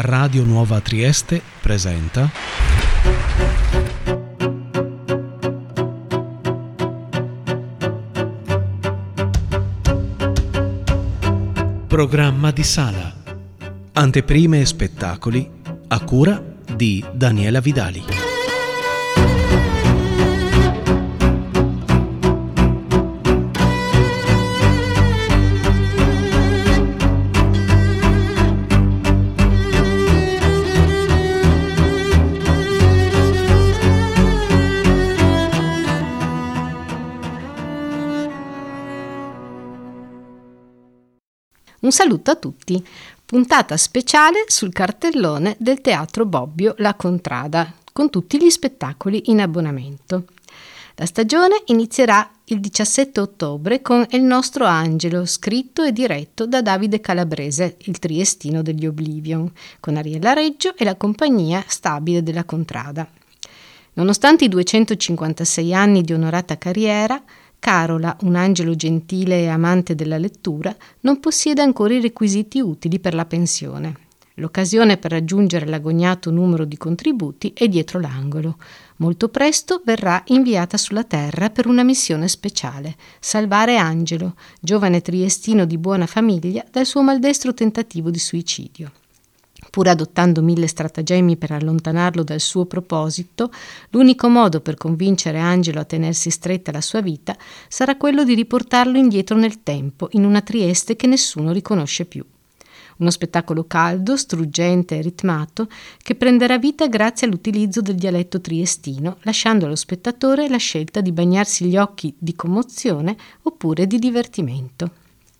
Radio Nuova Trieste presenta Programma di sala. Anteprime e spettacoli a cura di Daniela Vidali. Un saluto a tutti, puntata speciale sul cartellone del Teatro Bobbio La Contrada, con tutti gli spettacoli in abbonamento. La stagione inizierà il 17 ottobre con Il nostro angelo, scritto e diretto da Davide Calabrese, il triestino degli Oblivion, con Ariella Reggio e la compagnia stabile della Contrada. Nonostante i 256 anni di onorata carriera, Carola, un angelo gentile e amante della lettura, non possiede ancora i requisiti utili per la pensione. L'occasione per raggiungere l'agognato numero di contributi è dietro l'angolo. Molto presto verrà inviata sulla terra per una missione speciale: salvare Angelo, giovane triestino di buona famiglia, dal suo maldestro tentativo di suicidio. Pur adottando 1000 stratagemmi per allontanarlo dal suo proposito, l'unico modo per convincere Angelo a tenersi stretta la sua vita sarà quello di riportarlo indietro nel tempo, in una Trieste che nessuno riconosce più. Uno spettacolo caldo, struggente e ritmato, che prenderà vita grazie all'utilizzo del dialetto triestino, lasciando allo spettatore la scelta di bagnarsi gli occhi di commozione oppure di divertimento.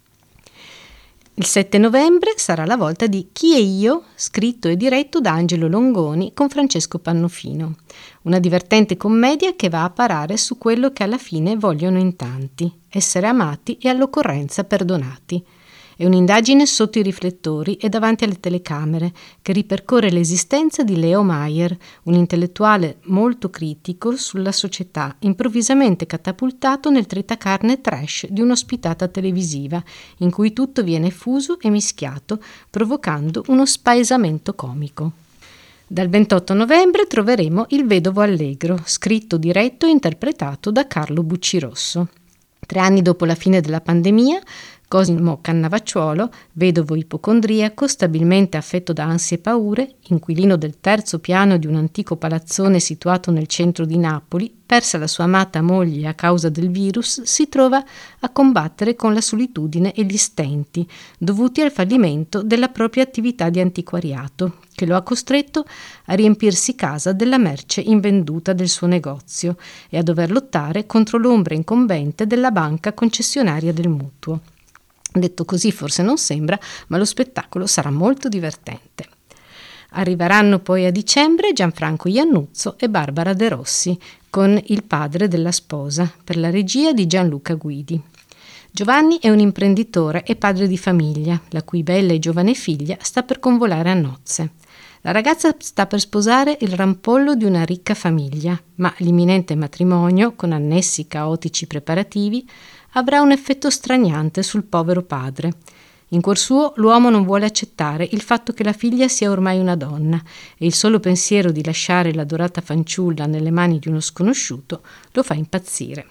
Il 7 novembre sarà la volta di Chi è io?, scritto e diretto da Angelo Longoni con Francesco Pannofino. Una divertente commedia che va a parare su quello che alla fine vogliono in tanti: essere amati e all'occorrenza perdonati. È un'indagine sotto i riflettori e davanti alle telecamere che ripercorre l'esistenza di Leo Mayer, un intellettuale molto critico sulla società, improvvisamente catapultato nel tritacarne trash di un'ospitata televisiva, in cui tutto viene fuso e mischiato, provocando uno spaesamento comico. Dal 28 novembre troveremo Il Vedovo Allegro, scritto, diretto e interpretato da Carlo Buccirosso. 3 anni dopo la fine della pandemia, Cosimo Cannavacciuolo, vedovo ipocondriaco, stabilmente affetto da ansie e paure, inquilino del 3° piano di un antico palazzone situato nel centro di Napoli, persa la sua amata moglie a causa del virus, si trova a combattere con la solitudine e gli stenti, dovuti al fallimento della propria attività di antiquariato, che lo ha costretto a riempirsi casa della merce invenduta del suo negozio e a dover lottare contro l'ombra incombente della banca concessionaria del mutuo. Detto così forse non sembra, ma lo spettacolo sarà molto divertente. Arriveranno poi a dicembre Gianfranco Iannuzzo e Barbara De Rossi con Il padre della sposa, per la regia di Gianluca Guidi. Giovanni è un imprenditore e padre di famiglia, la cui bella e giovane figlia sta per convolare a nozze. La ragazza sta per sposare il rampollo di una ricca famiglia, ma l'imminente matrimonio, con annessi caotici preparativi, avrà un effetto straniante sul povero padre. In cuor suo l'uomo non vuole accettare il fatto che la figlia sia ormai una donna e il solo pensiero di lasciare l'adorata fanciulla nelle mani di uno sconosciuto lo fa impazzire.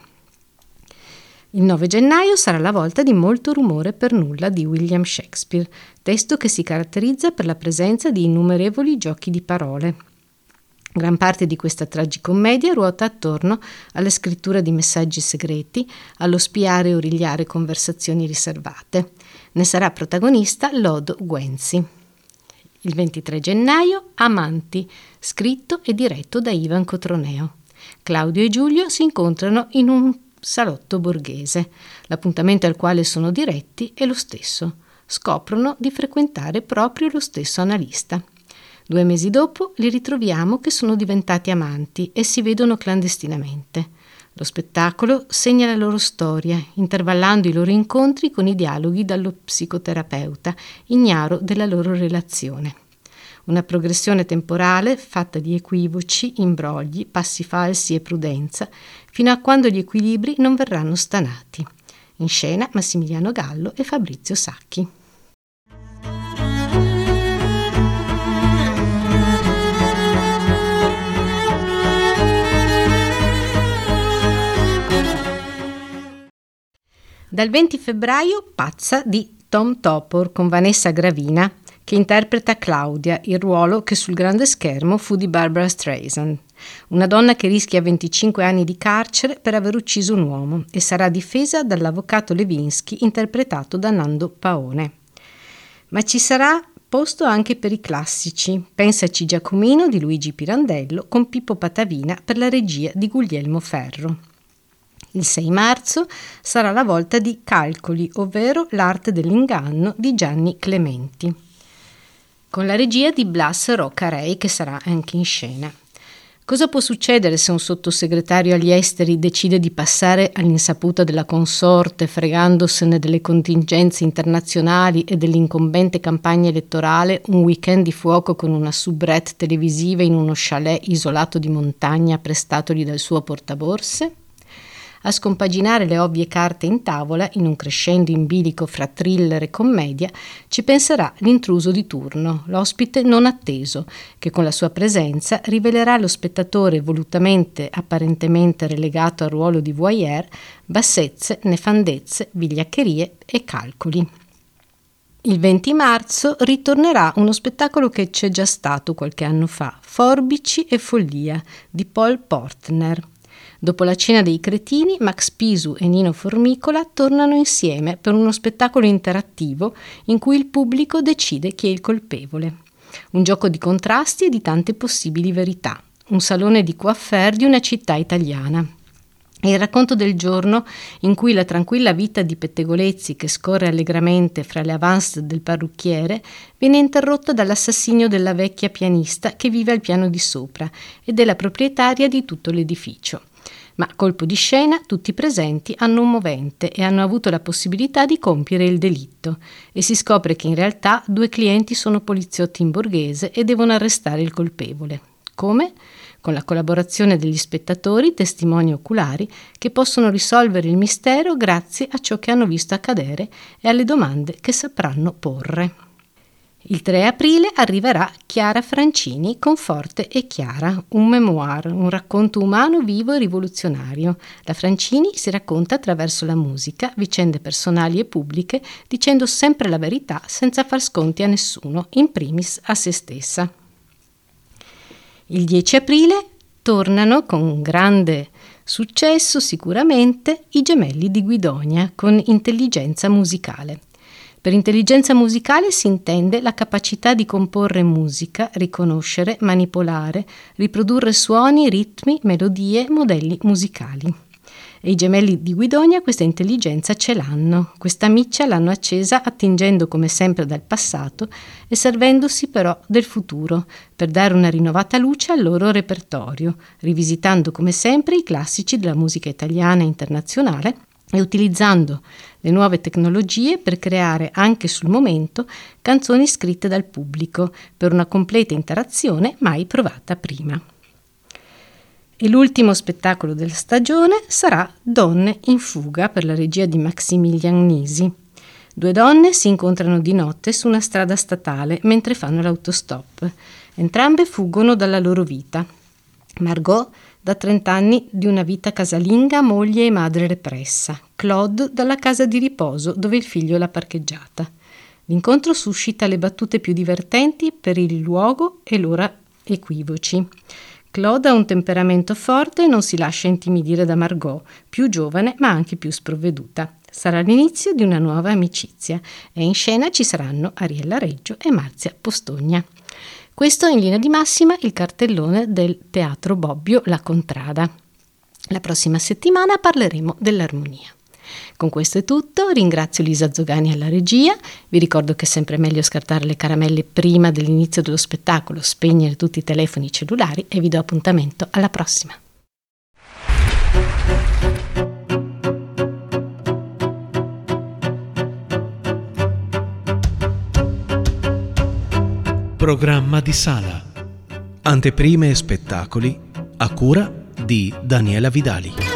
Il 9 gennaio sarà la volta di Molto rumore per nulla di William Shakespeare, testo che si caratterizza per la presenza di innumerevoli giochi di parole. Gran parte di questa tragicommedia ruota attorno alla scrittura di messaggi segreti, allo spiare e origliare conversazioni riservate. Ne sarà protagonista Lodo Guenzi. Il 23 gennaio Amanti, scritto e diretto da Ivan Cotroneo. Claudio e Giulio si incontrano in un salotto borghese. L'appuntamento al quale sono diretti è lo stesso. Scoprono di frequentare proprio lo stesso analista. 2 mesi dopo li ritroviamo che sono diventati amanti e si vedono clandestinamente. Lo spettacolo segna la loro storia, intervallando i loro incontri con i dialoghi dallo psicoterapeuta, ignaro della loro relazione. Una progressione temporale fatta di equivoci, imbrogli, passi falsi e prudenza, fino a quando gli equilibri non verranno stanati. In scena Massimiliano Gallo e Fabrizio Sacchi. Dal 20 febbraio Pazza di Tom Topor con Vanessa Gravina, che interpreta Claudia, il ruolo che sul grande schermo fu di Barbra Streisand, una donna che rischia 25 anni di carcere per aver ucciso un uomo e sarà difesa dall'avvocato Levinsky interpretato da Nando Paone. Ma ci sarà posto anche per i classici. Pensaci Giacomino di Luigi Pirandello con Pippo Patavina per la regia di Guglielmo Ferro. Il 6 marzo sarà la volta di Calcoli, ovvero L'arte dell'inganno di Gianni Clementi, con la regia di Blas Rocarei, che sarà anche in scena. Cosa può succedere se un sottosegretario agli esteri decide di passare all'insaputa della consorte, fregandosene delle contingenze internazionali e dell'incombente campagna elettorale, un weekend di fuoco con una soubrette televisiva in uno chalet isolato di montagna prestatogli dal suo portaborse? A scompaginare le ovvie carte in tavola, in un crescendo in bilico fra thriller e commedia, ci penserà l'intruso di turno, l'ospite non atteso, che con la sua presenza rivelerà allo spettatore volutamente, apparentemente relegato al ruolo di voyeur, bassezze, nefandezze, vigliaccherie e calcoli. Il 20 marzo ritornerà uno spettacolo che c'è già stato qualche anno fa, Forbici e follia, di Paul Portner. Dopo la cena dei cretini, Max Pisu e Nino Formicola tornano insieme per uno spettacolo interattivo in cui il pubblico decide chi è il colpevole. Un gioco di contrasti e di tante possibili verità. Un salone di coiffeur di una città italiana. È il racconto del giorno in cui la tranquilla vita di pettegolezzi che scorre allegramente fra le avance del parrucchiere viene interrotta dall'assassinio della vecchia pianista che vive al piano di sopra e della proprietaria di tutto l'edificio. Ma colpo di scena, tutti i presenti hanno un movente e hanno avuto la possibilità di compiere il delitto e si scopre che in realtà 2 clienti sono poliziotti in borghese e devono arrestare il colpevole. Come? Con la collaborazione degli spettatori, testimoni oculari, che possono risolvere il mistero grazie a ciò che hanno visto accadere e alle domande che sapranno porre. Il 3 aprile arriverà Chiara Francini con Forte e Chiara, un memoir, un racconto umano vivo e rivoluzionario. La Francini si racconta attraverso la musica, vicende personali e pubbliche, dicendo sempre la verità senza far sconti a nessuno, in primis a se stessa. Il 10 aprile tornano con grande successo sicuramente i Gemelli di Guidonia con Intelligenza musicale. Per intelligenza musicale si intende la capacità di comporre musica, riconoscere, manipolare, riprodurre suoni, ritmi, melodie, modelli musicali. E i Gemelli di Guidonia questa intelligenza ce l'hanno. Questa miccia l'hanno accesa attingendo come sempre dal passato e servendosi però del futuro per dare una rinnovata luce al loro repertorio, rivisitando come sempre i classici della musica italiana e internazionale e utilizzando le nuove tecnologie per creare anche sul momento canzoni scritte dal pubblico per una completa interazione mai provata prima. E l'ultimo spettacolo della stagione sarà Donne in fuga per la regia di Maximilian Nisi. 2 donne si incontrano di notte su una strada statale mentre fanno l'autostop. Entrambe fuggono dalla loro vita. Margot da 30 anni di una vita casalinga, moglie e madre repressa. Claude dalla casa di riposo dove il figlio l'ha parcheggiata. L'incontro suscita le battute più divertenti per il luogo e l'ora equivoci. Claude ha un temperamento forte e non si lascia intimidire da Margot, più giovane ma anche più sprovveduta. Sarà l'inizio di una nuova amicizia e in scena ci saranno Ariella Reggio e Marzia Postogna. Questo è in linea di massima il cartellone del Teatro Bobbio La Contrada. La prossima settimana parleremo dell'armonia. Con questo è tutto, ringrazio Lisa Zogani alla regia, vi ricordo che è sempre meglio scartare le caramelle prima dell'inizio dello spettacolo, spegnere tutti i telefoni cellulari e vi do appuntamento alla prossima. Programma di sala. Anteprime e spettacoli a cura di Daniela Vidali.